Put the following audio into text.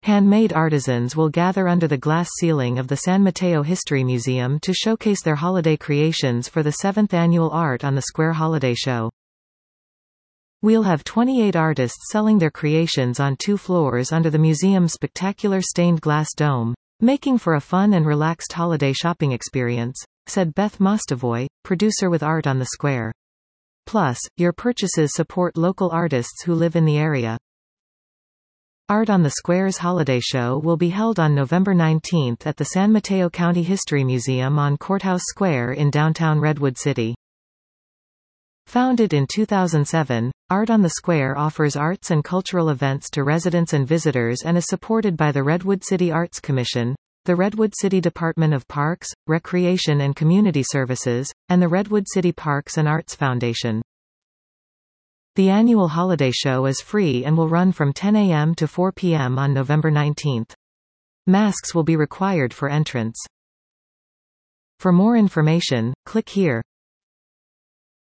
Handmade artisans will gather under the glass ceiling of the San Mateo History Museum to showcase their holiday creations for the 7th annual Art on the Square Holiday Show. We'll have 28 artists selling their creations on 2 floors under the museum's spectacular stained glass dome, making for a fun and relaxed holiday shopping experience, said Beth Mostovoy, producer with Art on the Square. Plus, your purchases support local artists who live in the area. Art on the Square's holiday show will be held on November 19 at the San Mateo County History Museum on Courthouse Square in downtown Redwood City. Founded in 2007, Art on the Square offers arts and cultural events to residents and visitors and is supported by the Redwood City Arts Commission, the Redwood City Department of Parks, Recreation and Community Services, and the Redwood City Parks and Arts Foundation. The annual holiday show is free and will run from 10 a.m. to 4 p.m. on November 19. Masks will be required for entrance. For more information, click here.